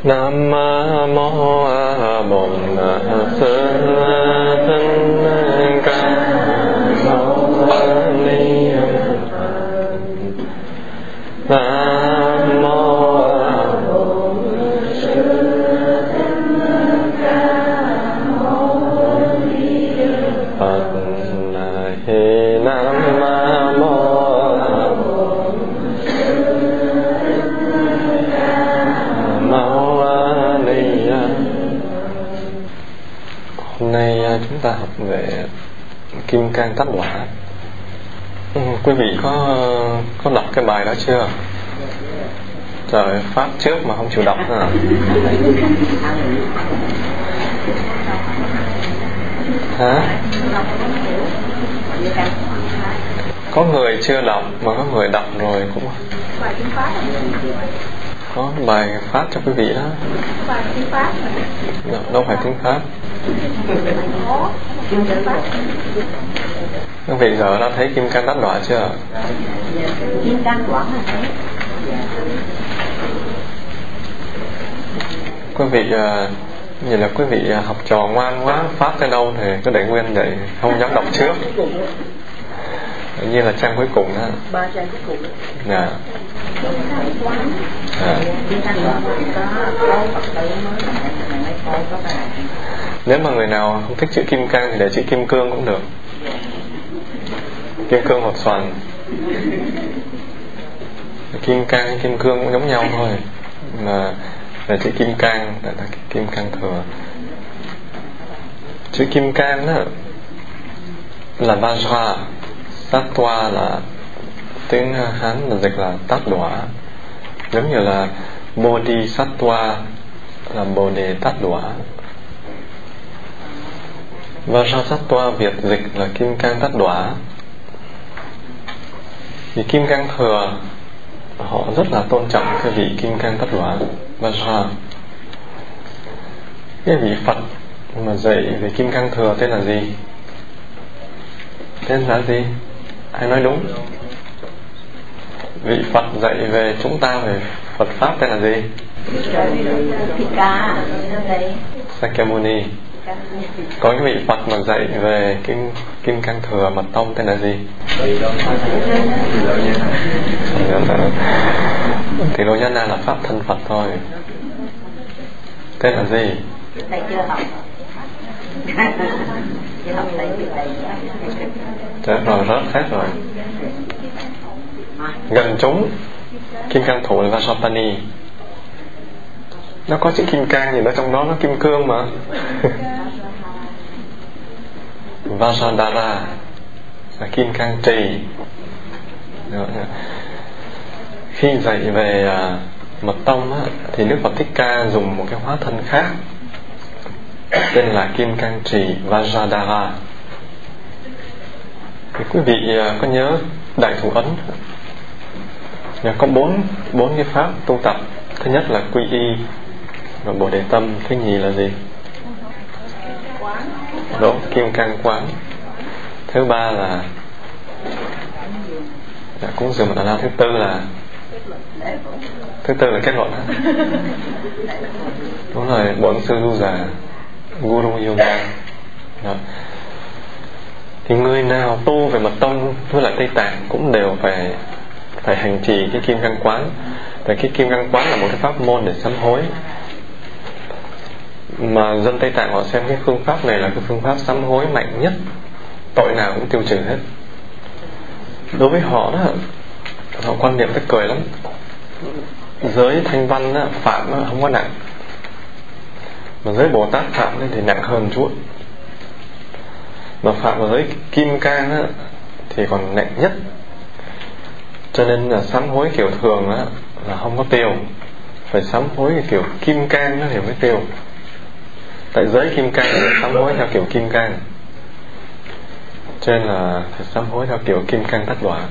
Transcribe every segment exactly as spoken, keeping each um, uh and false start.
Nam mô A Bổn Sư Thích Ca Mâu Ni Phật. Nam mô A Bổn Sư Thích Ca Mâu Ni Phật. Nam mô A Bổn Sư Thích Ca Mâu Ni. Hôm nay chúng ta học về Kim Cang Tát Đọa. Ừ, quý vị có có đọc cái bài đó chưa? Trời, phát trước mà không chịu đọc à. Hả? Có người chưa đọc mà có người đọc rồi cũng có bài phát cho quý vị đó. Đâu phải tiếng Pháp. Quý vị giờ đã thấy Kim Cang Tát Đọa chưa? Kim Cang Quảng là thấy. Quý vị như là quý vị học trò ngoan quá, phát tới đâu thì cứ để nguyên vậy, không dám đọc trước. Tự nhiên là trang cuối cùng đó. Ba trang cuối cùng. Dạ. À. Nếu mà người nào không thích chữ Kim Cang thì để chữ Kim Cương cũng được. Kim Cương hoặc Xoàn. Kim Cang, Kim Cương cũng giống nhau thôi, mà là chữ Kim Cang là Kim Cang Thừa. Chữ Kim Cang đó là Vajra, Sattva là tiếng Hán là dịch là Tát Đọa, giống như là Bodhisattva là Bồ Đề Tát Đọa. Vajrasattva Việt dịch là Kim Cang Tát Đọa. Vì Kim Cang Thừa họ rất là tôn trọng cái vị Kim Cang Tát Đọa Vajra. Cái vị Phật mà dạy về Kim Cang Thừa tên là gì? Tên là gì? Ai nói đúng? Vị Phật dạy về chúng ta về Phật Pháp tên là gì? Sakyamuni. Có cái vị Phật mà dạy về Kim, Kim Cang Thừa Mật Tông tên là gì? Thì Lô Nhana là Pháp thân Phật thôi. Tên là gì? Thầy chưa học. Chưa học thầy chưa thầy. Chết rồi, rớt hết rồi. Gần chúng Kim Cang Thủ là Vajrapani. Nó có chữ Kim Cang gì đó trong đó, nó Kim Cương mà. Vajradhara là Kim Cang Trì. Khi dạy về uh, Mật Tông á, thì Đức Phật Thích Ca dùng một cái hóa thân khác tên là Kim Cang Trì Vajradhara. Thì quý vị uh, có nhớ Đại Thủ Ấn có bốn bốn cái pháp tu tập. Thứ nhất là quy y, rồi Bồ Đề Tâm. Thứ nhì là gì? Đúng, Kim Cang Quán. Thứ ba là dạ, cúng dường Mật La. Thứ tư là thứ tư là kết luận. Đúng rồi, Bổn Sư Du Già, Guru Yoga. Đó. Thì người nào tu về Mật Tông với lại Tây Tạng cũng đều phải phải hành trì cái Kim Cang Quán. Tại cái Kim Cang Quán là một cái pháp môn để sám hối, mà dân Tây Tạng họ xem cái phương pháp này là cái phương pháp sám hối mạnh nhất, tội nào cũng tiêu trừ hết. Đối với họ đó, họ quan niệm tức cười lắm. Giới Thanh Văn đó, phạm đó, không có nặng, mà giới Bồ Tát phạm thì nặng hơn chút. Mà phạm vào giới Kim Cang đó, thì còn nặng nhất. Cho nên là sám hối kiểu thường đó, là không có tiêu. Phải sám hối kiểu Kim Cang nó thì mới tiêu. Tại giới Kim Cang là sám hối theo kiểu Kim Cang, cho nên là phải sám hối theo kiểu Kim Cang Tát Đọa.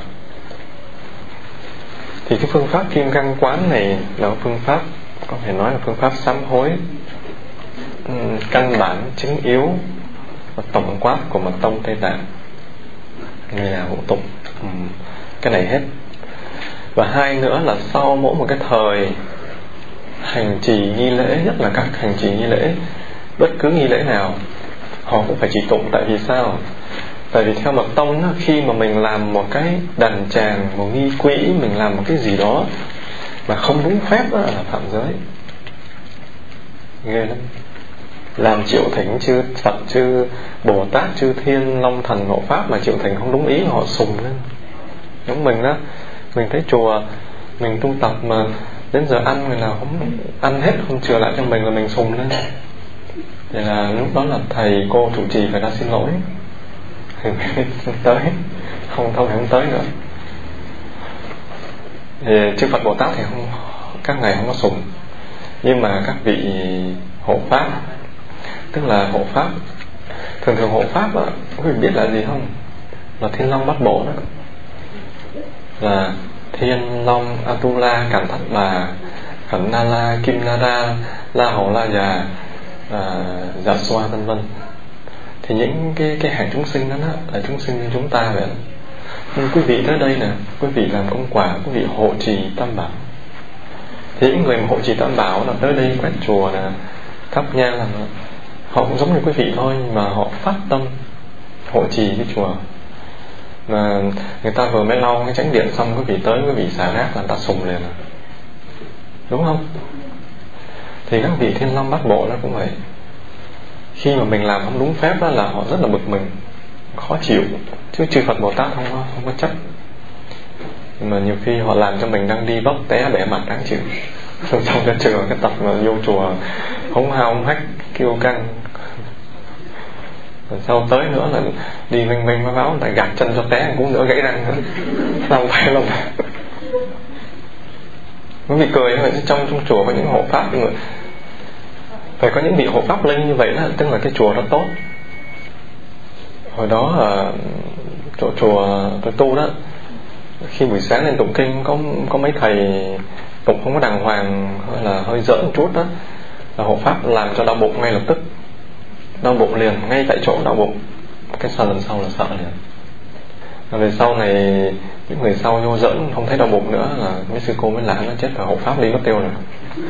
Thì cái phương pháp Kim Cang Quán này là phương pháp, có thể nói là phương pháp sám hối um, căn bản, chính yếu và tổng quát của Mật Tông Tây Tạng. Người nào cũng tụng um, cái này hết. Và hai nữa là sau mỗi một cái thời hành trì nghi lễ, nhất là các hành trì nghi lễ, bất cứ nghi lễ nào họ cũng phải trì tụng. Tại vì sao? Tại vì theo mật tông đó, khi mà mình làm một cái đàn tràng, một nghi quỹ, mình làm một cái gì đó mà không đúng phép đó là phạm giới. Ghê lắm. Làm triệu thỉnh chư Phật, chư Bồ Tát, chư Thiên, Long Thần, Hộ Pháp mà triệu thỉnh không đúng ý họ sùng lên. Giống mình đó, mình thấy chùa mình tu tập mà đến giờ ăn người nào không ăn hết, không chừa lại cho mình là mình sùng lên. Thì là lúc đó là thầy cô trụ trì phải ra xin lỗi thì mới tới, không thôi thì không tới nữa. Thì chư Phật Bồ Tát thì không, các ngài không có sùng. Nhưng mà các vị hộ pháp, tức là hộ pháp, thường thường hộ pháp á, quý vị biết là gì không? Là Thiên Long Bát Bộ đó, là Thiên Long, Atula, Cản Thất Bà, Khẩn Na La, Kim Na Ra, La Hầu La Già, à, Dạ Xoa vân vân. Thì những cái cái hạng chúng sinh đó, đó là chúng sinh như chúng ta vậy. Nhưng quý vị tới đây nè, quý vị làm công quả, quý vị hộ trì Tam Bảo. Thì những người mà hộ trì Tam Bảo là tới đây quét chùa nè, thắp nhang là họ cũng giống như quý vị thôi, nhưng mà họ phát tâm hộ trì cái chùa. Mà người ta vừa mới lau cái chánh điện xong, quý vị tới quý vị xả rác là người ta sùng liền, đúng không? Thì các vị Thiên Long Bát Bộ nó cũng vậy. Khi mà mình làm không đúng phép đó là họ rất là bực mình, khó chịu. Chứ chư Phật Bồ Tát không có, không có chấp. Mà nhiều khi họ làm cho mình đang đi vấp té bẻ mặt đáng chịu. Trong cái trường cái tập mà vô chùa hống hao hống hách kêu căng, rồi sau tới nữa là đi vinh vinh với báo lại gạt chân cho té cũng nữa gãy răng nữa. Lòng phải lòng nó bị cười vậy. Trong trong chùa có những hộ pháp người phải có những vị hộ pháp linh như vậy đó, tức là cái chùa nó tốt. Hồi đó ở chỗ chùa tôi tu đó, khi buổi sáng lên tụng kinh có có mấy thầy tụng không có đàng hoàng, hay là hơi giỡn một chút đó, là hộ pháp làm cho đau bụng ngay lập tức, đau bụng liền ngay tại chỗ, đau bụng. Cái sau lần sau là sợ liền. Rồi về sau này những người sau vô giỡn không thấy đau bụng nữa là mấy sư cô mới lạ, nó chết rồi, hộ pháp đi mất tiêu rồi.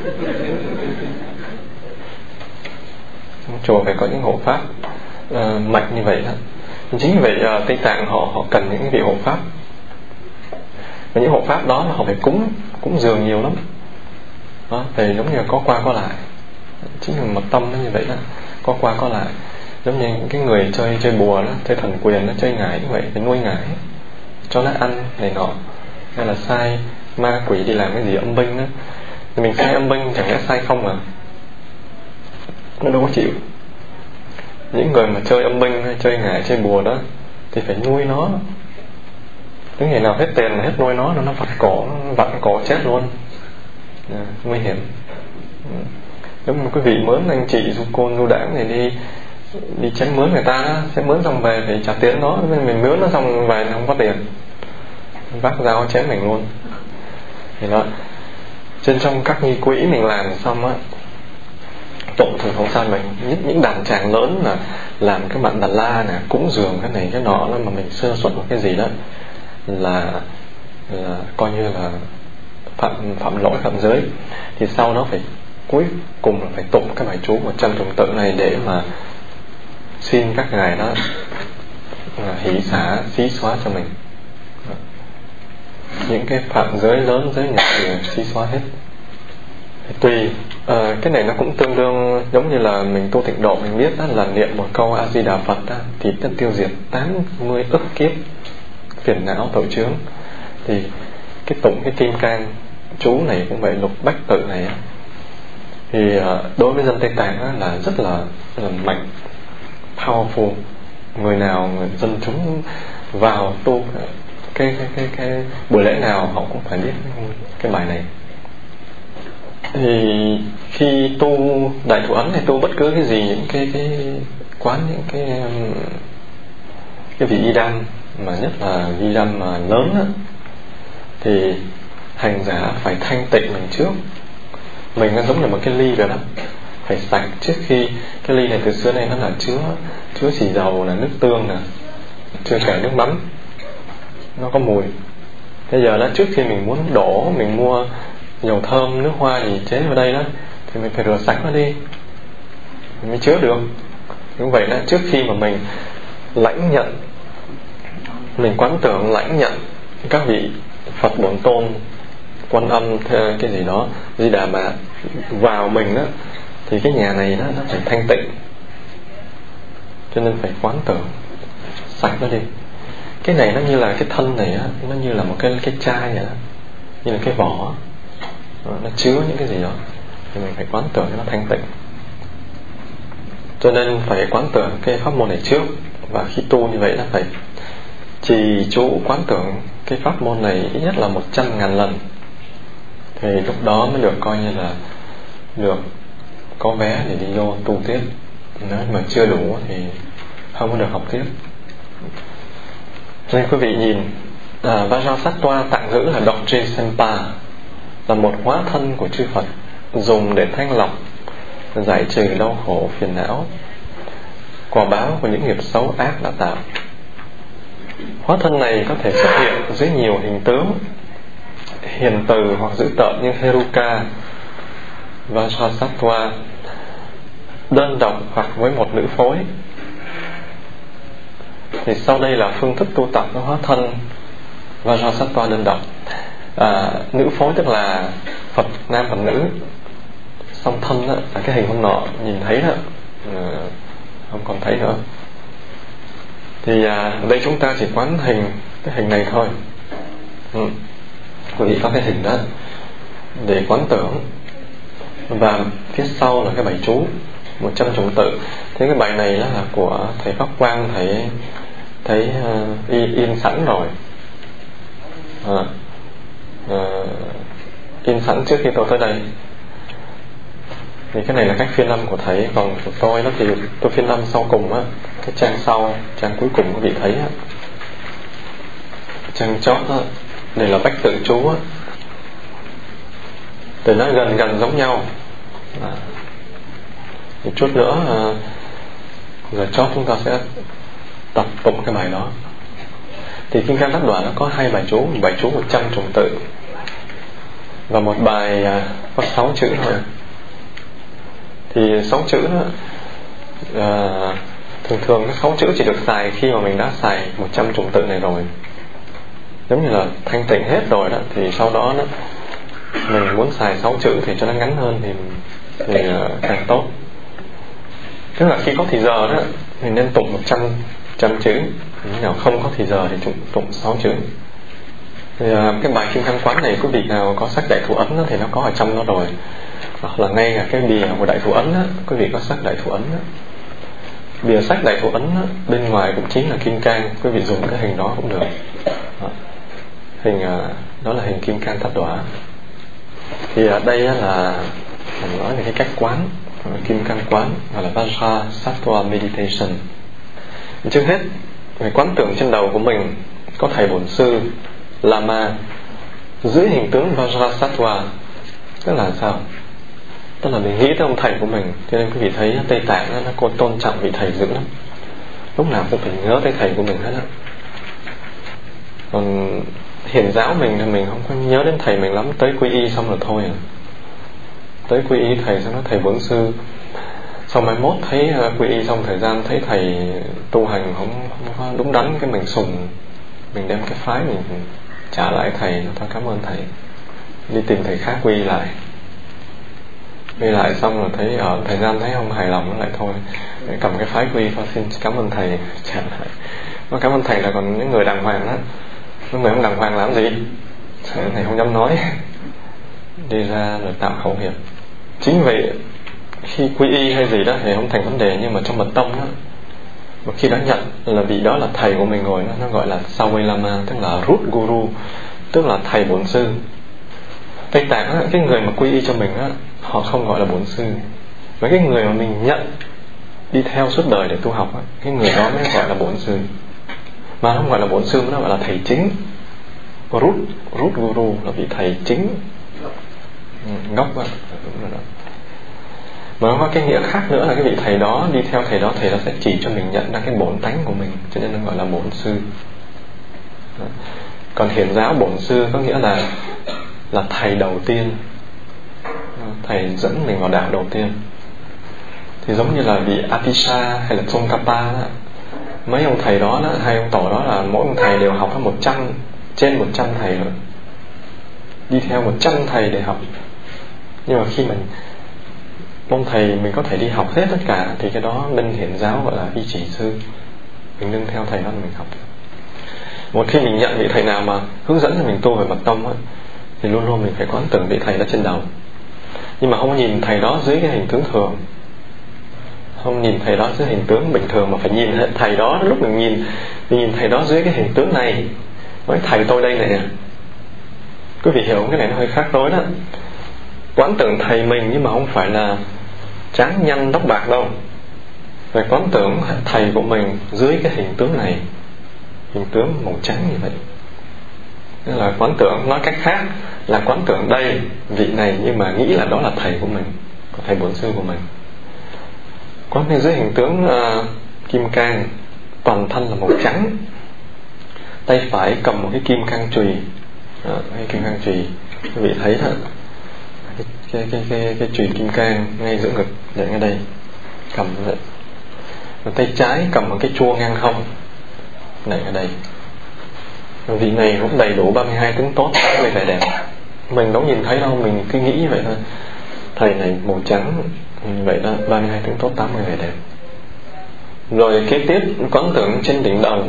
Chùa phải có những hộ pháp uh, mạnh như vậy đó. Chính vì vậy uh, Tây Tạng họ họ cần những vị hộ pháp. Và những hộ pháp đó là họ phải cúng cúng dường nhiều lắm đó, thì giống như là có qua có lại. Chính là mật tâm nó như vậy đó, có qua có lại. Giống như những cái người chơi chơi bùa đó, chơi thần quyền nó chơi ngải như vậy, phải nuôi ngải cho nó ăn này nọ. Hay là sai ma quỷ đi làm cái gì âm binh đó, thì mình sai âm binh chẳng lẽ sai không à, nó đâu có chịu. Những người mà chơi âm binh hay chơi ngải chơi bùa đó thì phải nuôi nó. Đến ngày nào hết tiền là hết nuôi nó, nó vặn cổ, nó vặn cổ chết luôn. À, nguy hiểm. Nếu mà quý vị mướn anh chị du côn du đảng thì đi đi chém mướn người ta đó, sẽ mướn xong về phải trả tiền nó, mình mướn nó xong về không có tiền, vác dao chém mình luôn. Thì đó, trên trong các nghi quỹ mình làm xong á, tụng thường không sao mình những những đàn tràng lớn là làm cái bản Đà La nè, cúng dường cái này cái nọ đó, mà mình sơ suất một cái gì đó là là coi như là phạm phạm lỗi phạm giới, thì sau đó phải cuối cùng là phải tụng cái bài chú một trăm trùng tự này để mà xin các ngài đó hỷ xả xí xóa cho mình những cái phạm giới lớn giới nhỏ thì xí xóa hết. Tùy à, cái này nó cũng tương đương giống như là mình tu tịnh độ, mình biết đó là niệm một câu A Di Đà Phật đó, thì nó tiêu diệt tám mươi ức kiếp phiền não tội chướng. Thì cái tụng cái kim cang chú này cũng vậy, lục bách tự này thì đối với dân Tây Tạng là rất là, rất là mạnh, powerful. Người nào người dân chúng vào tu cái cái cái cái buổi lễ nào họ cũng phải biết cái bài này. Thì khi tu đại thủ ấn hay tu bất cứ cái gì, những cái cái quán, những cái cái vị y đam mà nhất là y đam mà lớn á, thì hành giả phải thanh tịnh mình trước. Mình nó giống như một cái ly rồi đó, phải sạch trước khi. Cái ly này từ xưa nay nó là chứa chứa xì dầu, là nước tương nè, chưa kể nước mắm, nó có mùi. Bây giờ đó, trước khi mình muốn đổ, mình mua dầu thơm, nước hoa gì chế vào đây đó, thì mình phải rửa sạch nó đi mình mới chứa được. Như vậy đó, trước khi mà mình lãnh nhận, mình quán tưởng lãnh nhận các vị Phật Bổn Tôn, Quan Âm, cái gì đó, Di Đà Bà vào mình đó, thì cái nhà này đó, nó phải thanh tịnh. Cho nên phải quán tưởng sạch nó đi. Cái này nó như là cái thân này á, nó như là một cái cái chai vậy đó, như là cái vỏ, nó chứa những cái gì đó, thì mình phải quán tưởng cho nó thanh tịnh. Cho nên phải quán tưởng cái pháp môn này trước. Và khi tu như vậy là phải trì chú quán tưởng cái pháp môn này ít nhất là một trăm ngàn lần, thì lúc đó mới được coi như là được có vé để đi vô tu tiếp. Nếu mà chưa đủ thì không có được học tiếp. Nên quý vị nhìn, à, Vajrasattva tạng ngữ là Dokje Sempa, là một hóa thân của chư Phật, dùng để thanh lọc, giải trừ đau khổ phiền não, quả báo của những nghiệp xấu ác đã tạo. Hóa thân này có thể xuất hiện dưới nhiều hình tướng, hiền từ hoặc dữ tợn như Heruka, Vajrasattva, đơn độc hoặc với một nữ phối. Thì sau đây là phương thức tu tập của hóa thân Vajrasattva đơn độc. À, nữ phối tức là Phật nam Phật nữ, song thân đó, là cái hình hôm nọ nhìn thấy đó, à, không còn thấy nữa. Thì à, đây chúng ta chỉ quán hình cái hình này thôi. Ừ. Quý vị có cái hình đó để quán tưởng. Và phía sau là cái bài chú một trăm chủng tự. Thế cái bài này là của thầy Pháp Quang, thầy thấy uh, in, in sẵn rồi, à, uh, in sẵn trước khi tôi tới đây. Thì cái này là cách phiên âm của thầy. Còn của tôi đó thì tôi phiên âm sau cùng á, cái trang sau, trang cuối cùng quý vị thấy á, trang chót á, đây là bách tự chú á, thì nó gần gần giống nhau. À, một chút nữa à, giờ chót chúng ta sẽ tập tụng cái bài đó. Thì Kim Cang Tát Đoả nó có hai bài chú, một bài chú một trăm chủng tự và một bài à, có sáu chữ thôi. Thì sáu chữ đó, à, thường thường cái sáu chữ chỉ được xài khi mà mình đã xài một trăm chủng tự này rồi. Giống như là thanh tịnh hết rồi đó, thì sau đó, đó mình muốn xài sáu chữ thì cho nó ngắn hơn thì, thì uh, càng tốt. Tức là khi có thì giờ đó mình nên tụng một trăm trăm chữ, nếu nào không có thì giờ thì tụng tụng sáu chữ. Thì, uh, cái bài Kim Cang Quán này quý vị nào có sách Đại Thủ Ấn đó, thì nó có ở trong đó rồi, hoặc là ngay cả cái bìa của Đại Thủ Ấn đó, quý vị có sách Đại Thủ Ấn đó, bìa sách Đại Thủ Ấn đó, bên ngoài cũng chính là Kim Cang, quý vị dùng cái hình đó cũng được. Đó. Hình uh, đó là hình Kim Cang Tát Đoả. Thì ở đây là mình nói về cái cách quán Kim Cang Quán, gọi là Vajrasattva Meditation. Trước hết phải quán tưởng trên đầu của mình có thầy bổn sư Lama dưới hình tướng Vajrasattva. Tức là sao? Tức là mình nghĩ tới ông thầy của mình. Cho nên quý vị thấy Tây Tạng nó có tôn trọng vị thầy dữ lắm, lúc nào cũng phải nhớ tới thầy của mình hết á. Còn Hiền giáo mình thì mình không có nhớ đến thầy mình lắm, tới quy y xong rồi thôi à. Tới quy y thầy xong nói thầy bổn sư, xong mai mốt thấy uh, quy y xong thời gian thấy thầy tu hành không, không có đúng đắn, cái mình sùng, mình đem cái phái mình trả lại thầy, thôi cảm ơn thầy, đi tìm thầy khác quy y lại. Quy lại xong rồi thấy ở uh, thời gian thấy không hài lòng nó lại thôi, để cầm cái phái quy thôi, xin cảm ơn thầy, trả lại. Nó cảm ơn thầy là còn những người đàng hoàng đó. Những người không đàng hoàng làm gì thầy không dám nói, đi ra rồi tạo khẩu hiệu. Chính vậy khi quy y hay gì đó thì không thành vấn đề, nhưng mà trong mật tông đó, một khi đã nhận là vị đó là thầy của mình rồi, nó gọi là Sawai Lama, tức là root guru, tức là thầy bổn sư. Tây Tạng đó, cái người mà quy y cho mình đó, họ không gọi là bổn sư, mà cái người mà mình nhận đi theo suốt đời để tu học đó, cái người đó mới gọi là bổn sư. Mà nó không gọi là bổn sư, nó gọi là thầy chính. Root, root guru là vị thầy chính, ngốc đó. Mà nó có cái nghĩa khác nữa là cái vị thầy đó, đi theo thầy đó, thầy đó sẽ chỉ cho mình nhận ra cái bổn tánh của mình, cho nên nó gọi là bổn sư. Còn Hiền giáo bổn sư có nghĩa là là thầy đầu tiên, thầy dẫn mình vào đạo đầu tiên. Thì giống như là vị Atisha hay là Tsongkhapa đó, mấy ông thầy đó, đó hai ông tổ đó là mỗi ông thầy đều học một trăm trên một trăm thầy rồi, đi theo một trăm thầy để học. Nhưng mà khi mình ông thầy mình có thể đi học hết tất cả thì cái đó bên Hiển giáo gọi là vi chỉ sư, mình nương theo thầy đó mình học. Một khi mình nhận vị thầy nào mà hướng dẫn cho mình tu về mật tông á, thì luôn luôn mình phải quán tưởng vị thầy đó trên đầu. Nhưng mà không nhìn thầy đó dưới cái hình tướng thường, không nhìn thầy đó dưới hình tướng bình thường, mà phải nhìn thầy đó. Lúc mình nhìn mình nhìn thầy đó dưới cái hình tướng này, nói thầy tôi đây này. Quý vị hiểu cái này nó hơi khác tối đó. Quán tưởng thầy mình nhưng mà không phải là trán nhăn tóc bạc đâu, phải quán tưởng thầy của mình dưới cái hình tướng này, hình tướng màu trắng như vậy. Tức là quán tưởng, nói cách khác là quán tưởng đây vị này, nhưng mà nghĩ là đó là thầy của mình, thầy bổn sư của mình. Quán bên dưới hình tướng uh, kim cang, toàn thân là màu trắng, tay phải cầm một cái kim cang chùy, đó, cái kim cang chùy, quý vị thấy đó, cái cái cái cái, cái chùy kim cang ngay giữa ngực để ngay đây, cầm như vậy. Và tay trái cầm một cái chuông ngang hông này ở đây. Vị này cũng đầy đủ ba mươi hai tướng tốt, tám mươi vẻ đẹp. Mình đâu nhìn thấy đâu, mình cứ nghĩ vậy thôi. Thầy này màu trắng vậy đó, ba mươi hai tướng tốt, tám mươi vẻ đẹp. Rồi kế tiếp quán tưởng trên đỉnh đầu.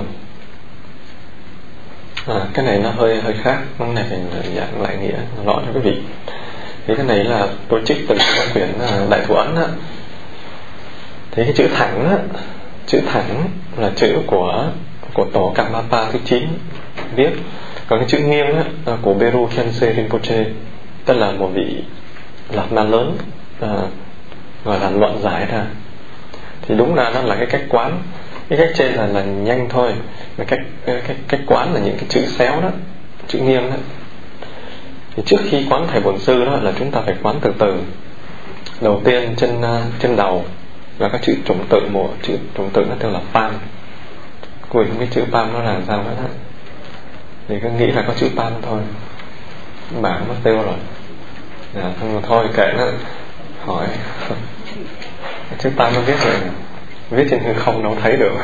À, cái này nó hơi hơi khác, cái này phải giảng lại nghĩa rõ cho quý vị. Thì cái này là tôi trích từ quyển Đại Thủ Ấn á. Thì cái chữ thẳng á, chữ thẳng là chữ của của tổ Karmapa thứ chín viết. Còn cái chữ nghiêng á, của Beru Khyentse Rinpoche, tức là một vị Lạt Ma lớn à, gọi là luận giải ra. Thì đúng là nó là cái cách quán. Cái cách trên là là nhanh thôi, mà cách cách cách quán là những cái chữ xéo đó, chữ nghiêng đó. Thì trước khi quán thầy bổn sư đó là chúng ta phải quán từ từ. Đầu tiên trên trên đầu là các chữ chủng tự, một chữ chủng tự nó tên là Pam. Quý vị không biết chữ Pam nó là sao đó, đó. Thì cứ nghĩ là có chữ Pam thôi, bảng mất tiêu rồi. À, thôi kệ nó, hỏi chữ Pam nó viết rồi, viết trên hư không đâu thấy được.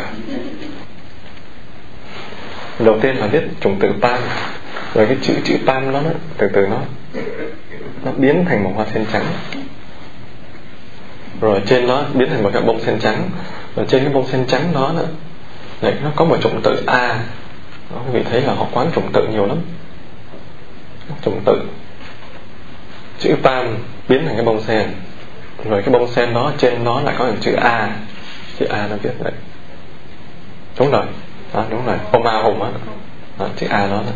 Đầu tiên là viết chủng tự Pam, rồi cái chữ chữ Pam đó, đó từ từ nó nó biến thành một hoa sen trắng, rồi trên nó biến thành một cái bông sen trắng, rồi trên cái bông sen trắng đó, đó đấy, nó có một chủng tự A. Đó, quý vị thấy là họ quán chủng tự nhiều lắm. Chủng tự chữ Pam biến thành cái bông sen, rồi cái bông sen đó trên nó lại có một chữ A. Chữ A nó viết vậy. Đúng rồi, đó, đúng rồi, Oma Hùng á, đó, chữ A đó, đó.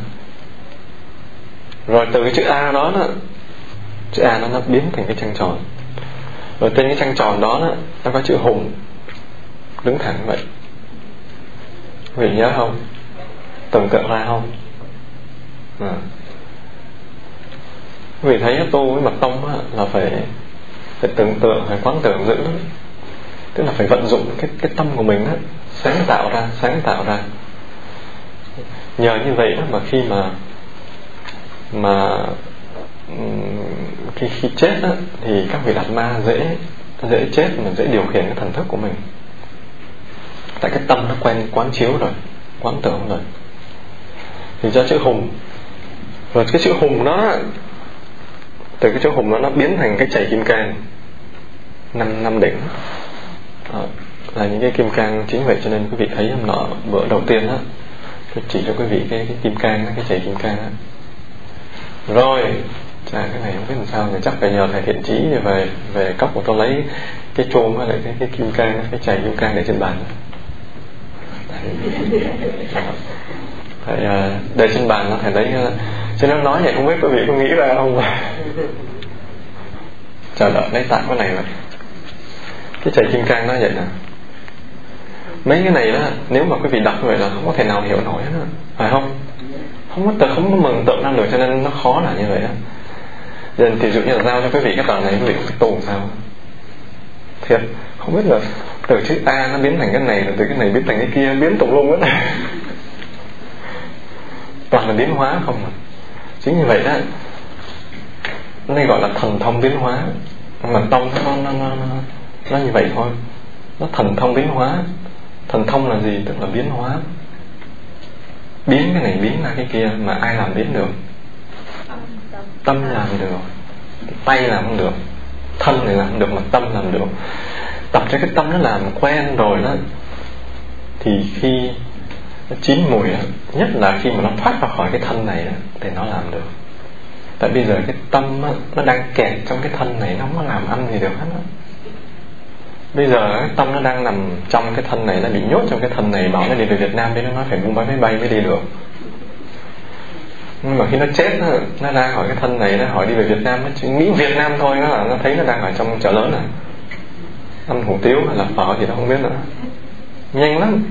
Rồi từ cái chữ A đó, đó chữ A nó, nó biến thành cái trăng tròn, rồi trên cái trăng tròn đó, đó nó có chữ Hùng đứng thẳng vậy. Quý vị nhớ không? Tưởng tượng ra không? À. Quý vị thấy tu với mật tông á, là phải phải tưởng tượng, phải quán tưởng dữ lắm. Tức là phải vận dụng cái cái tâm của mình á, sáng tạo ra, sáng tạo ra. Nhờ như vậy đó mà khi mà mà khi khi chết á, thì các vị đạt ma dễ dễ chết mà dễ điều khiển cái thần thức của mình. Tại cái tâm nó quen quán chiếu rồi, quán tưởng rồi. Thì cho chữ Hùng, rồi cái chữ Hùng đó, từ cái chữ Hùng đó nó biến thành cái chảy kim cang năm năm đỉnh. Đó, là những cái kim cang. Chính vậy cho nên quý vị thấy hôm nọ bữa đầu tiên á, tôi chỉ cho quý vị cái, cái kim cang, cái chảy kim cang á. Rồi chà, cái này không biết làm sao, thì chắc phải nhờ thầy Thiện Chí về về cốc của tôi lấy cái chuông với lại cái, cái kim cang, cái chảy kim cang để trên bàn. Thầy để trên bàn nó thầy lấy, cho nó nói vậy không biết quý vị có nghĩ ra không. Chờ đợi lấy tặng cái này vậy. Cái chảy kim cang nó vậy nè. Mấy cái này đó, nếu mà quý vị đọc như vậy là không có thể nào hiểu nổi hết, phải không? Không có, không có mừng tượng ra được, cho nên nó khó là như vậy đó. Nên thì dụ như là giao cho quý vị cái tờ này, quý vị không tù sao? Thiệt, không biết là từ chữ A nó biến thành cái này, rồi từ cái này biến thành cái kia, biến tùm lum hết. Toàn là biến hóa không à. Chính như vậy đó, nên gọi là thần thông biến hóa. Mà tông nó, nó, nó, nó, nó như vậy thôi, nó thần thông biến hóa. Thần thông là gì? Tức là biến hóa, biến cái này biến ra cái kia. Mà ai làm biến được? Tâm làm được. Tay làm không được, thân này làm không được, mà tâm làm được. Tập cho cái tâm nó làm quen rồi đó, thì khi nó chín mùi đó, nhất là khi mà nó thoát ra khỏi cái thân này đó, thì nó làm được. Tại bây giờ cái tâm đó, nó đang kẹt trong cái thân này, nó không có làm ăn gì được hết đó. Bây giờ cái tâm nó đang nằm trong cái thân này, nó bị nhốt trong cái thân này. Bảo nó đi về Việt Nam để nó nói phải mua vé máy bay mới đi được. Nhưng mà khi nó chết, nó, nó ra khỏi cái thân này, nó hỏi đi về Việt Nam, nó chỉ nghĩ Việt Nam thôi, nó là nó thấy nó đang ở trong chợ lớn này, ăn hủ tiếu hay là phở gì đó không biết nữa, nhanh lắm.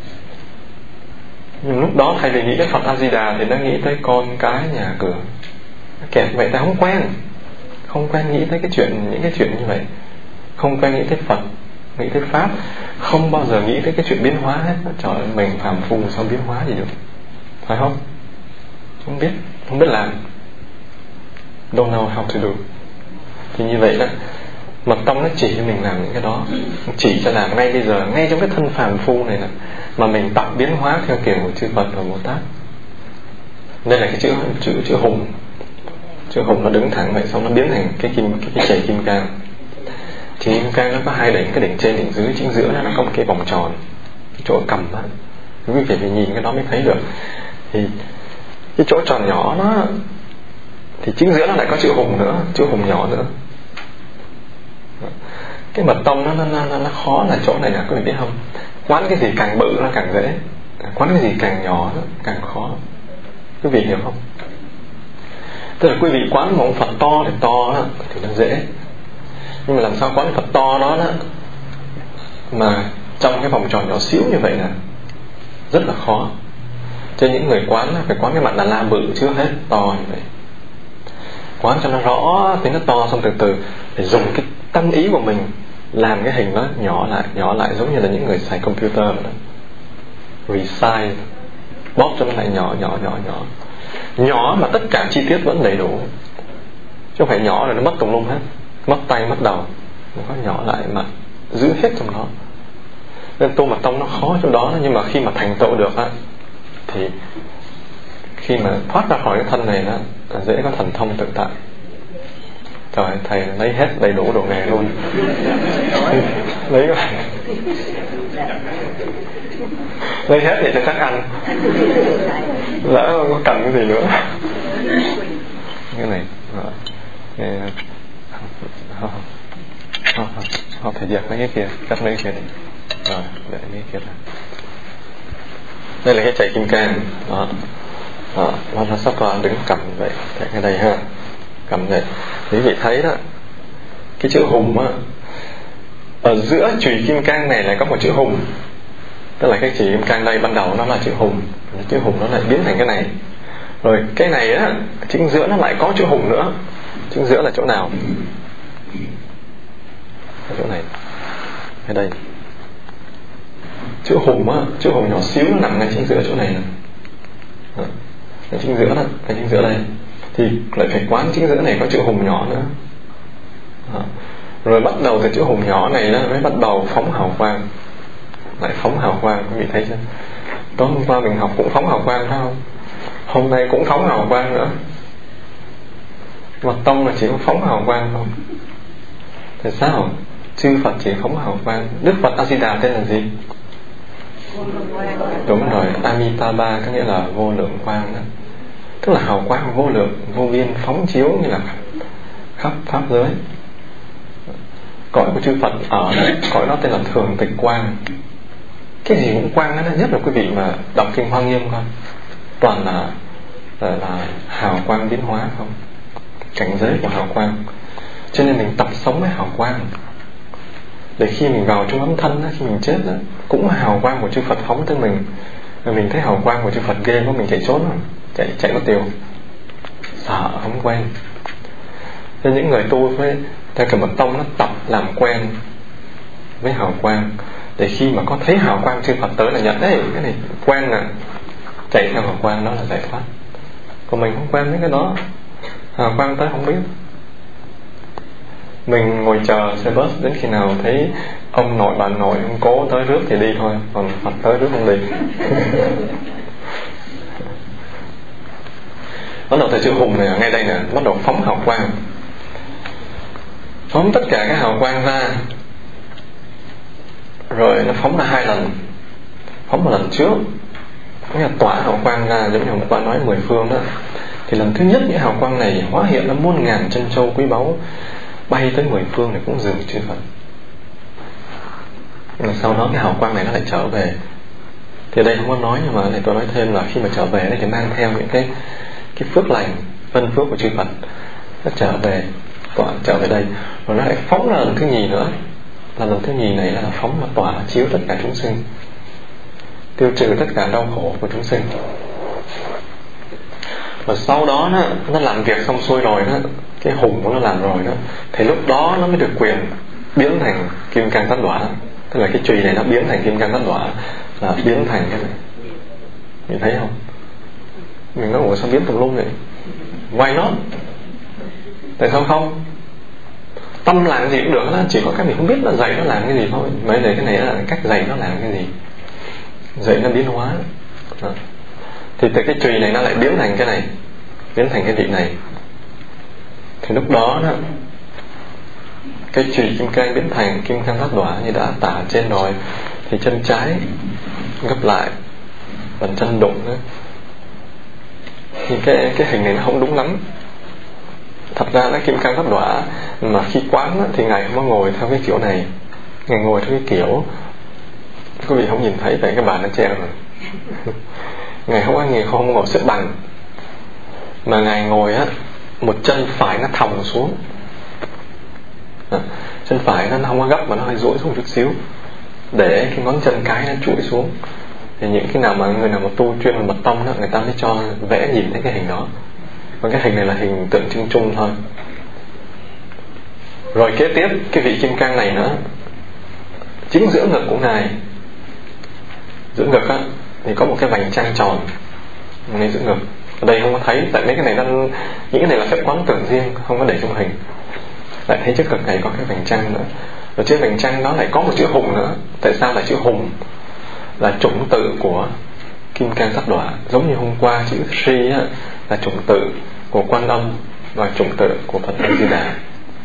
Nhưng lúc đó thay vì nghĩ đến Phật A Di Đà thì nó nghĩ tới con cái nhà cửa. Nó kẹt vậy, ta không quen, không quen nghĩ tới cái chuyện, những cái chuyện như vậy, không quen nghĩ tới Phật, nghĩ tới Pháp, không bao giờ nghĩ tới cái chuyện biến hóa hết. Trời ơi, mình phàm phu sao biến hóa gì được, phải không? Không biết, không biết làm, don't know how to do. Thì như vậy đó, mật tông nó chỉ cho mình làm những cái đó, chỉ cho làm ngay bây giờ, ngay trong cái thân phàm phu này nè, mà mình tập biến hóa theo kiểu của chư Phật và Bồ Tát. Đây là cái chữ chữ chữ hùng, chữ hùng nó đứng thẳng vậy, xong nó biến thành cái kim cái, cái chày kim cang. Thì kim cang nó có hai đỉnh, cái đỉnh trên đỉnh dưới, chính giữa nó có một cái vòng tròn, cái chỗ cầm đó, quý vị phải nhìn cái đó mới thấy được. Thì cái chỗ tròn nhỏ nó, thì chính giữa nó lại có chữ hùng nữa, chữ hùng nhỏ nữa. Cái mật tông nó, nó, nó, nó khó là chỗ này nè, quý vị biết không? Quán cái gì càng bự nó càng dễ, quán cái gì càng nhỏ nó càng khó. Quý vị hiểu không? Tức là quý vị quán một ông Phật to thì to đó, thì nó dễ. Nhưng mà làm sao quán Phật to đó, đó mà trong cái vòng tròn nhỏ xíu như vậy nè, rất là khó. Cho những người quán phải quán cái mặt Đà La bự trước hết, to như vậy, quán cho nó rõ thì nó to, xong từ từ để dùng cái tâm ý của mình làm cái hình nó nhỏ lại, nhỏ lại, giống như là những người xài computer đó, resize, bóp cho nó lại nhỏ nhỏ nhỏ nhỏ nhỏ mà tất cả chi tiết vẫn đầy đủ, chứ không phải nhỏ rồi nó mất tùm lum hết, mất tay mất đầu. Nó có nhỏ lại mà giữ hết trong đó. Nên tu mật tông nó khó chỗ đó. Nhưng mà khi mà thành tựu được á, thì khi mà thoát ra khỏi cái thân này đó, là dễ có thần thông tự tại. Trời, thầy lấy hết đầy đủ đồ nghề luôn. Lấy rồi, lấy hết thì cho chắc ăn, lỡ không có cần cái gì nữa. Cái này họ phải dẹp mấy cái kia, cắt mấy cái kia đi. Rồi, để mấy cái kia ra. Đây là cái chạy kim cang đó. Đó, nó sắp qua đứng cầm vậy, tại cái đây ha, cầm vậy. Quý vị thấy đó, cái chữ hùng á, ở giữa chùy kim cang này lại có một chữ hùng. Tức là cái chùy kim cang đây ban đầu nó là chữ hùng, chữ hùng nó lại biến thành cái này. Rồi cái này á, chính giữa nó lại có chữ hùng nữa. Chính giữa là chỗ nào? Ở chỗ này, hay đây. Chữ hùng á, chữ hùng nhỏ xíu nó nằm ngay chính giữa chỗ này nè. Ở chính giữa đó, cái chính giữa đây, thì lại phải quán chính giữa này có chữ hùng nhỏ nữa. Đó. Rồi bắt đầu từ chữ hùng nhỏ này đó mới bắt đầu phóng hào quang, lại phóng hào quang. Quý vị thấy chưa? Tối hôm qua mình học cũng phóng hào quang phải không? Hôm nay cũng phóng hào quang nữa. Mật tông là chỉ có phóng hào quang không? Tại sao? Chư Phật chỉ phóng hào quang. Đức Phật A Di Đà tên là gì? Đúng rồi, Amitabha có nghĩa là vô lượng quang đó. Tức là hào quang vô lượng, vô biên, phóng chiếu như là khắp pháp giới. Cõi của chư Phật ở đây, cõi đó tên là thường tịch quang. Cái gì cũng quang đó, nhất là quý vị mà đọc kinh Hoa Nghiêm coi, toàn là, là, là hào quang biến hóa không, cảnh giới của hào quang. Cho nên mình tập sống với hào quang, để khi mình vào trong ấm thân đó, khi mình chết đó, cũng là hào quang của chư Phật phóng tới mình. Rồi mình thấy hào quang của chư Phật ghê quá, mình chạy trốn rồi, chạy chạy mất tiêu, sợ không quen. Nên những người tu với theo kiểu mật tông nó tập làm quen với hào quang, để khi mà có thấy hào quang chư Phật tới là nhận đấy, cái này quen nè, chạy theo hào quang đó là giải thoát. Còn mình không quen với cái đó, hào quang tới không biết, Mình ngồi chờ xe bus đến khi nào thấy ông nội bà nội ông cố tới rước thì đi thôi, còn Phật tới rước không đi. Bắt đầu từ chữ hùng này ở ngay đây nè, bắt đầu phóng hào quang, phóng tất cả các hào quang ra, rồi nó phóng ra hai lần. Phóng một lần trước nghĩa là tỏa hào quang ra, giống như hôm qua nói mười phương đó, thì lần thứ nhất những hào quang này hóa hiện ra muôn ngàn chân châu quý báu, bay tới mười phương để cũng dừng chư Phật. Rồi sau đó cái hào quang này nó lại trở về. Thì đây không có nói, nhưng mà này tôi nói thêm là khi mà trở về thì mang theo những cái cái phước lành, ân phước của chư Phật, nó trở về tỏa trở về đây, rồi nó lại phóng ra lần thứ nhì nữa. Là lần thứ nhì này là phóng và tỏa chiếu tất cả chúng sinh, tiêu trừ tất cả đau khổ của chúng sinh. Và sau đó nó, nó làm việc xong xuôi rồi đó, cái hùng của nó làm rồi đó, thì lúc đó nó mới được quyền biến thành kim cang tát đỏa. Tức là cái chùy này nó biến thành kim cang tát đỏa, là biến thành cái này. Mình thấy không? Mình nói ủa sao biến tùm lum vậy? Why not? Tại sao không? Tâm làm gì cũng được đó, chỉ có cái mình không biết là dạy nó làm cái gì thôi. Mấy này cái này là cách dạy nó làm cái gì, dạy nó biến hóa đó. Thì từ cái chùy này nó lại biến thành cái này, biến thành cái vị này. Thì lúc đó đó, cái chùy kim cang biến thành kim cang tát đỏa như đã tả trên rồi, thì chân trái gấp lại, bàn chân đụng đó. Thì cái, cái hình này nó không đúng lắm. Thật ra nó kim cang tát đỏa, mà khi quán đó, thì Ngài không có ngồi theo cái kiểu này. Ngài ngồi theo cái kiểu, quý vị không nhìn thấy vậy, cái bàn nó treo rồi. Ngài không có, Ngài không ngồi xếp bằng, mà Ngài ngồi á, một chân phải nó thòng xuống. À, chân phải nó không có gấp mà nó hơi duỗi xuống một chút xíu, để cái ngón chân cái nó chuỗi xuống. Thì những cái nào mà người nào mà tu chuyên về mật tông đó, người ta mới cho vẽ nhìn thấy cái hình đó. Còn cái hình này là hình tượng trưng chung thôi. Rồi kế tiếp cái vị kim cang này nữa, chính giữa ngực của Ngài, giữa ngực á, thì có một cái vành trăng tròn ngay giữa ngực. Ở đây không có thấy, tại mấy cái này nó, những cái này là phép quán tưởng riêng, không có để trong hình. Lại thấy trước ngực này có cái vành trăng nữa. Rồi trên vành trăng đó lại có một chữ hùng nữa. Tại sao là chữ hùng? Là chủng tự của kim cang tát đỏa. Giống như hôm qua chữ Sri á, là chủng tự của Quan Âm và chủng tự của Phật A Di Đà.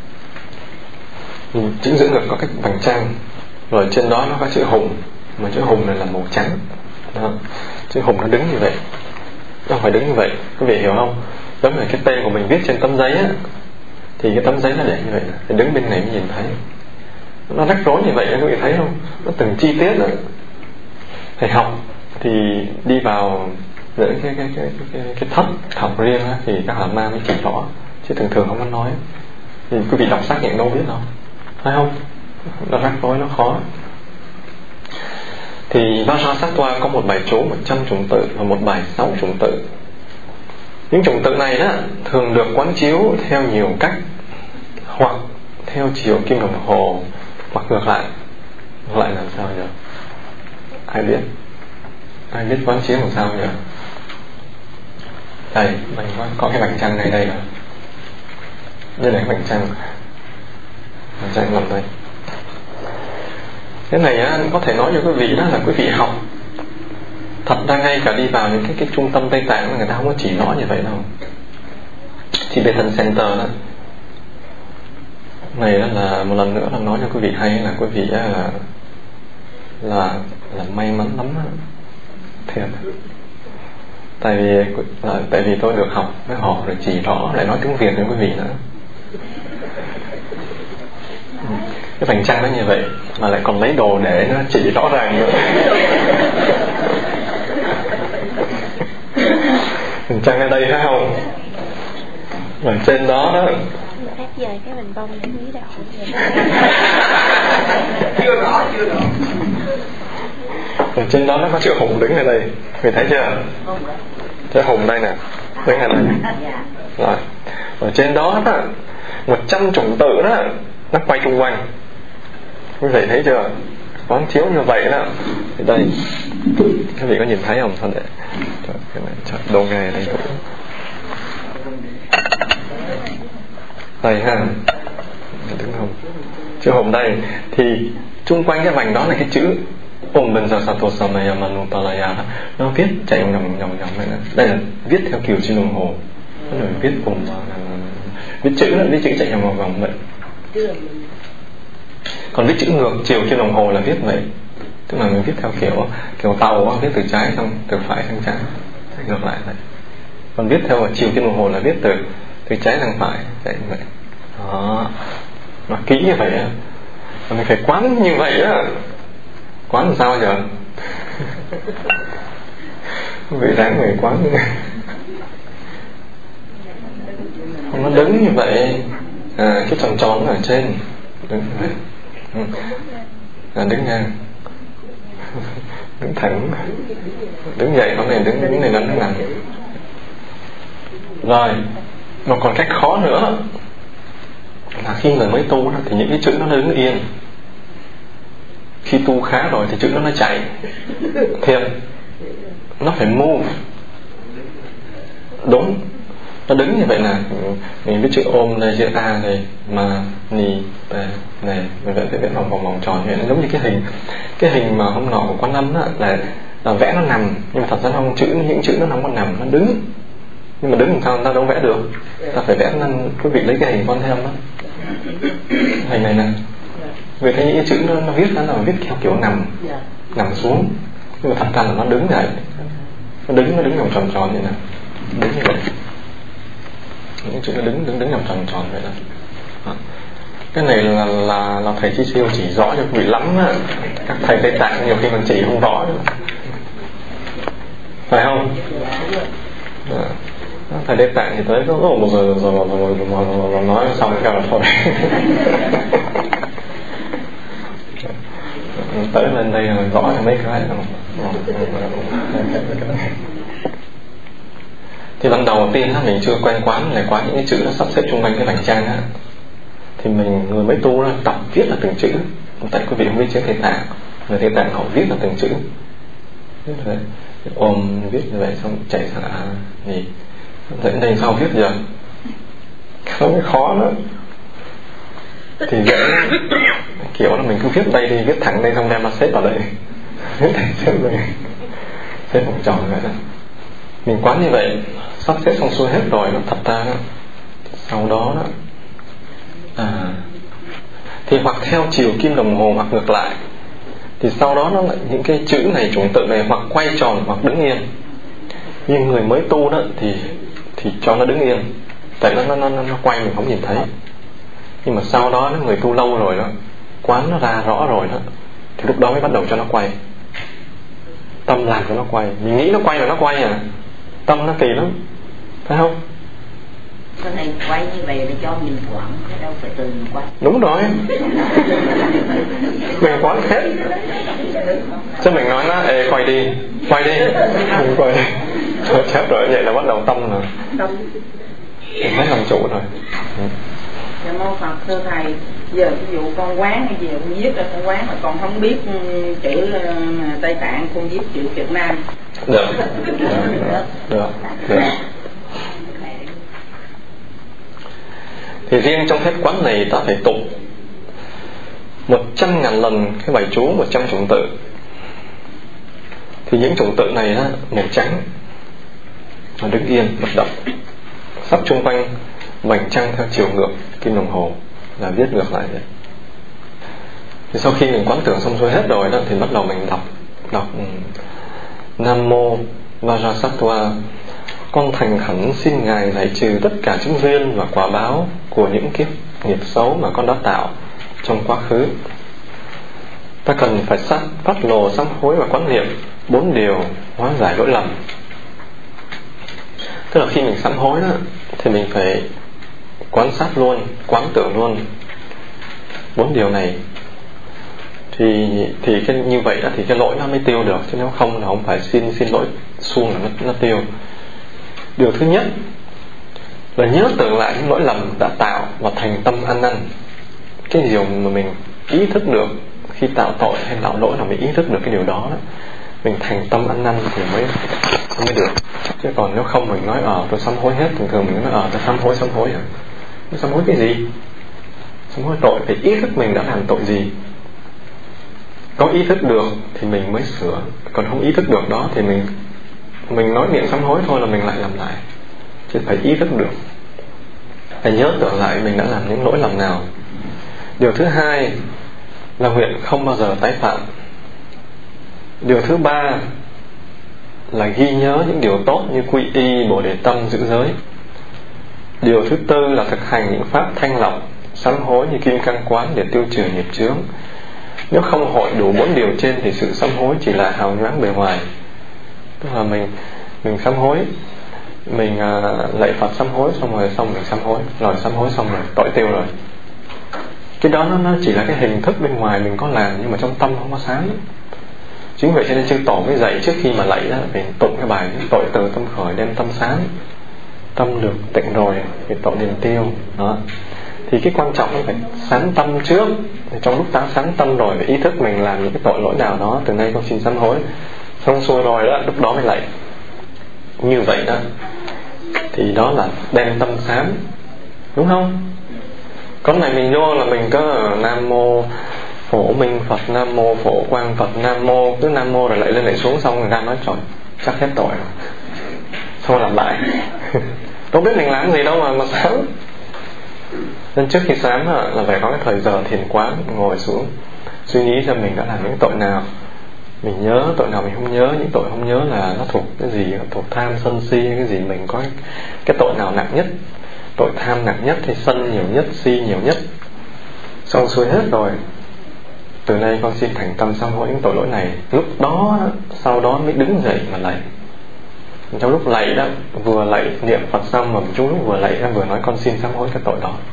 Chữ giữa ngực có cái vành trăng, rồi trên đó nó có chữ hùng, mà chữ hùng này là màu trắng đó. Chữ hùng nó đứng như vậy, nó không phải đứng như vậy, quý vị hiểu không? Giống như cái tên của mình viết trên tấm giấy á, thì cái tấm giấy nó để như vậy, thì đứng bên này mới nhìn thấy. Nó rắc rối như vậy quý vị thấy không? Nó từng chi tiết đó. Thầy học thì đi vào giữa cái cái cái cái, cái thất học riêng á, thì các hà ma mới chỉ rõ, chứ thường thường không có nói. Thì quý vị đọc sách nhận đâu biết đâu, phải không? Nó rắc rối, nó khó. Thì Vajrasattva có một bài chú một trăm chủng tự và một bài sáu chủng tự. Những chủng tự này đó thường được quán chiếu theo nhiều cách, hoặc theo chiều kim đồng hồ, hoặc ngược lại. Ngược lại làm sao nhỉ? Ai biết? Ai biết quán chiếu làm sao nhỉ? Đây, mình có, có cái vành trăng này đây nè. Đây là cái vành trăng. Vành trăng nằm đây. Cái này á, có thể nói cho quý vị đó là quý vị học. Thật ra ngay cả đi vào những cái, cái trung tâm Tây Tạng, người ta không có chỉ rõ như vậy đâu. Tibetan Center đó này đó là một lần nữa là nói cho quý vị hay là quý vị là là là may mắn lắm đó. Thiệt. Tại vì là, tại vì tôi được học với họ rồi chỉ rõ, lại nói tiếng Việt với quý vị nữa. Cái vành trăng nó như vậy mà lại còn lấy đồ để nó chỉ rõ ràng nữa. Vành trăng ở đây thấy không? Và trên đó đó phát rời cái bình bông để quý đạo. Chưa rõ, chưa rõ. Và trên đó nó có chữ hùng đứng ở đây, người thấy chưa? Chữ hùng đây nè, đứng ở đây. Rồi, ở trên đó đó một trăm chủng tự đó nó quay chung quanh, quý vị thấy chưa? Quán chiếu như vậy đó. Thì đây, quý vị có nhìn thấy không? Thôi để cho cái này cho đồ nghề đây đủ. Đây ha, đứng chữ hồn đây, thì chung quanh cái vành đó là cái chữ Om Benza Sato Samaya Manupalaya, nó viết chạy vòng vòng vòng vòng này. Đây là viết theo kiểu trên đồng hồ, nó là viết cùng viết chữ đó, viết chữ chạy vòng vòng vòng vậy. Còn viết chữ ngược chiều trên đồng hồ là viết vậy, tức là mình viết theo kiểu kiểu tàu đó, viết từ trái sang từ phải sang trái, ngược lại vậy. Còn viết theo chiều trên đồng hồ là viết từ từ trái sang phải, chạy như vậy. Đó, nó kỹ như vậy á, mình phải quán như vậy á. Quán làm sao giờ? Vị dáng người quán như vậy. Không, nó đứng như vậy, à, cái tròn tròn ở trên, đứng như vậy, ừ. À, đứng ngang, đứng thẳng, đứng dậy, hôm nay đứng đứng này đứng nằm. Rồi, mà còn cách khó nữa là khi người mới tu thì những cái chữ nó đứng yên. Khi tu khá rồi thì chữ nó nó chạy thiệt, nó phải move. Đúng, nó đứng như vậy là mình biết chữ ôm đây, chữ a này, mà ni đây này, mình vẫn phải vẽ vòng vòng vòng tròn vậy. Nó giống như cái hình cái hình mà hôm nọ của Quan Âm á, là, là vẽ nó nằm, nhưng mà thật ra không, chữ những chữ nó không có nằm, nó đứng. Nhưng mà đứng làm sao người ta đâu vẽ được, ta phải vẽ nên quý vị lấy cái hình con thêm đó, hình này nè. Vì thấy những cái chữ nó, nó viết nó là viết theo kiểu nằm, nằm xuống, nhưng mà thật ra là nó đứng vậy, nó đứng nó đứng vòng tròn tròn vậy nè, đứng như vậy. Những chữ nó đứng đứng đứng vòng tròn tròn vậy đó. Cái này là là là thầy Chí Siêu chỉ rõ cho quý vị lắm á. Các thầy Tây Tạng nhiều khi còn chỉ không rõ nữa, phải không? À, thầy Tây Tạng thì tới có một giờ rồi rồi rồi rồi nói xong cái là thôi. Tới lên đây rồi gõ cho mấy cái. Thì lần đầu tiên mình chưa quen quán là quán những cái chữ nó sắp xếp xung quanh cái vành trang á, thì mình người mới tu nó tập viết là từng chữ. Tại quý vị không biết chữ Tây Tạng, người Tây Tạng họ viết là từng chữ, viết là ôm viết như vậy xong chạy sang à gì đến đây sao viết giờ, nó mới khó nữa. Thì dễ kiểu là mình cứ viết đây đi, viết thẳng đây xong đem nó xếp vào đây, viết thẳng xếp đây, xếp vòng tròn vậy đó. Mình quán như vậy sắp xếp xong xuôi hết rồi, nó thật ra đó, sau đó đó à, thì hoặc theo chiều kim đồng hồ hoặc ngược lại, thì sau đó nó lại những cái chữ này, chủng tự này hoặc quay tròn hoặc đứng yên. Nhưng người mới tu đó thì thì cho nó đứng yên, tại nó nó nó, nó quay mình không nhìn thấy. Nhưng mà sau đó người tu lâu rồi đó, quán nó ra rõ rồi đó, thì lúc đó mới bắt đầu cho nó quay. Tâm làm cho nó quay, mình nghĩ nó quay là nó quay à, tâm nó kỳ lắm, phải không? Cái này quay như vậy để cho mình quán, cái đâu phải từ mình quay. Đúng rồi, mình quán hết. Chứ mình nói nó ê quay đi, quay đi, mình quay đi, thôi chết rồi, vậy là bắt đầu tâm rồi, mình phải làm chủ rồi. Dạ mô Phật thưa thầy, giờ ví dụ con quán hay gì con viết ra con quán mà con không biết chữ Tây Tạng, con viết chữ Việt Nam. Được, được, được, được. Thì riêng trong phép quán này ta phải tụng một trăm ngàn lần cái bài chú một trăm chủng tự. Thì những chủng tự này đó, màu trắng, nó đứng yên bất động, sắp chung quanh vành trăng theo chiều ngược kim đồng hồ, là viết ngược lại vậy. Thì sau khi mình quán tưởng xong xuôi hết rồi đó, thì bắt đầu mình đọc đọc Nam Mô Vajrasattva, con thành khẩn xin Ngài giải trừ tất cả chứng duyên và quả báo của những kiếp nghiệp xấu mà con đã tạo trong quá khứ. Ta cần phải sát phát lồ sám hối và quán niệm bốn điều hóa giải lỗi lầm. Tức là khi mình sám hối đó, thì mình phải quán sát luôn, quán tưởng luôn bốn điều này. Thì thì cái như vậy đó, thì cái lỗi nó mới tiêu được, chứ nếu không là không phải xin xin lỗi suông là nó, nó tiêu. Điều thứ nhất là nhớ tưởng lại những lỗi lầm đã tạo và thành tâm ăn năn. Cái điều mà mình ý thức được khi tạo tội hay tạo lỗi là mình ý thức được cái điều đó, đó. Mình thành tâm ăn năn thì mới mới được. Chứ còn nếu không mình nói ờ tôi sám hối hết, thường thường mình nói ờ tôi sám hối sám hối à, tôi sám hối cái gì? Sám hối tội phải ý thức mình đã làm tội gì. Có ý thức được thì mình mới sửa, còn không ý thức được đó thì mình mình nói miệng sám hối thôi là mình lại làm lại. Chứ phải ý thức được, phải nhớ tưởng lại mình đã làm những lỗi lầm nào. Điều thứ hai là nguyện không bao giờ tái phạm. Điều thứ ba là ghi nhớ những điều tốt như quy y, bồ đề tâm, giữ giới. Điều thứ tư là thực hành những pháp thanh lọc, sám hối như kim cang quán để tiêu trừ nghiệp chướng. Nếu không hội đủ bốn điều trên thì sự sám hối chỉ là hào nhoáng bề ngoài. Tức là mình mình sám hối, mình uh, lạy Phật sám hối xong rồi xong mình sám hối, rồi sám hối xong rồi tội tiêu rồi. Cái đó nó, nó chỉ là cái hình thức bên ngoài mình có làm, nhưng mà trong tâm không có sáng. Chính vậy cho nên chư tổ mới dạy trước khi mà lạy đó phải tụng cái bài tội từ tâm khởi đem tâm sáng. Tâm được tịnh rồi thì tội liền tiêu đó. Thì cái quan trọng là phải sáng tâm trước. Thì trong lúc ta sáng tâm rồi phải ý thức mình làm những cái tội lỗi nào đó, từ nay con xin sám hối. Xong xuôi rồi đó, lúc đó mới lạy. Như vậy đó thì đó là đem tâm sáng, đúng không? Còn này mình vô là mình có Nam Mô Phổ Minh Phật, Nam Mô Phổ Quang Phật, Nam Mô, cứ Nam Mô rồi lại lên lại xuống, xong người ta nói trời chắc hết tội rồi, xong làm lại. Đâu biết mình làm gì đâu mà mà sáng. Nên trước khi sáng là phải có cái thời giờ thiền quán, ngồi xuống suy nghĩ xem mình đã làm những tội nào, mình nhớ tội nào mình không nhớ. Những tội không nhớ là nó thuộc cái gì, thuộc tham sân si cái gì, mình có cái tội nào nặng nhất. Tội tham nặng nhất thì sân nhiều nhất, si nhiều nhất. Xong xuôi hết rồi, từ nay con xin thành tâm sám hối những tội lỗi này. Lúc đó sau đó mới đứng dậy mà lạy. Trong lúc lạy đó, vừa lạy niệm Phật xong mà trong lúc vừa lạy vừa nói con xin sám hối cái tội đó.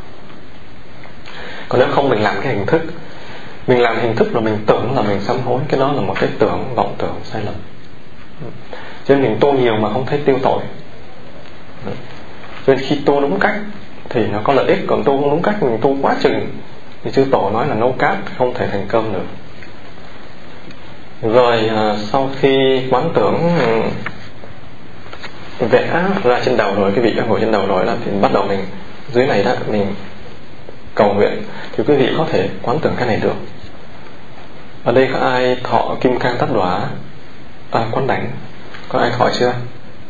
Còn nếu không mình làm cái hình thức, mình làm hình thức là mình tưởng là mình sám hối, cái đó là một cái tưởng, vọng tưởng sai lầm. Cho nên mình tu nhiều mà không thấy tiêu tội. Cho nên khi tu đúng cách thì nó có lợi ích, còn tu không đúng cách mình tu quá chừng thì chư tổ nói là nấu cát không thể thành cơm được. Rồi sau khi quán tưởng vẽ ra trên đầu rồi, cái vị đã ngồi trên đầu rồi đó, thì bắt đầu mình dưới này đó mình cầu nguyện. Thì quý vị có thể quán tưởng cái này được. Ở đây có ai thọ kim cang tát đỏa à, quán đảnh? Có ai thọ chưa?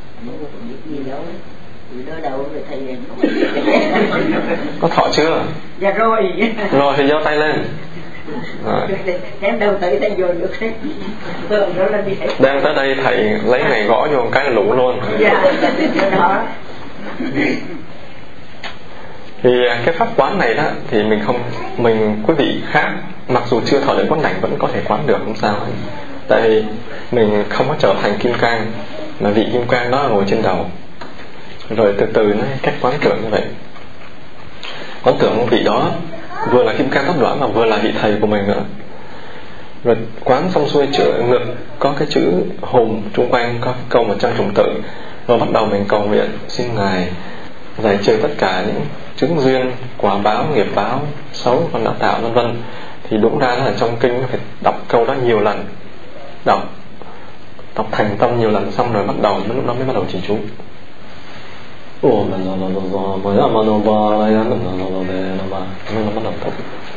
Có thọ chưa? Dạ rồi. Rồi thì giơ tay lên. Rồi. Đem đầu tới đây vô được hết. Đem tới đây thầy lấy này gõ vô một cái là lũ luôn. Dạ. Đó. Thì cái pháp quán này đó thì mình không, mình quý vị khác mặc dù chưa thọ đến quán đảnh vẫn có thể quán được, không sao hết. Tại vì mình không có trở thành kim cang, mà vị kim cang đó ngồi trên đầu. Rồi từ từ nó cách quán tưởng như vậy. Quán tưởng vị đó vừa là kim cang tát đỏa mà vừa là vị thầy của mình nữa. Rồi quán xong xuôi chữ ngực có cái chữ hùng trung quanh, có câu một trăm trùng tự. Rồi bắt đầu mình cầu nguyện xin Ngài giải trừ tất cả những chứng duyên, quả báo, nghiệp báo xấu con đã tạo, vân vân. Thì đúng ra là trong kinh phải đọc câu đó nhiều lần, đọc đọc thành tâm nhiều lần xong rồi bắt đầu lúc đó mới bắt đầu chỉ chú. Ồ, mình nó nó nó mới là mà nó ba này nó nó nó nó nó nó bắt đầu tập.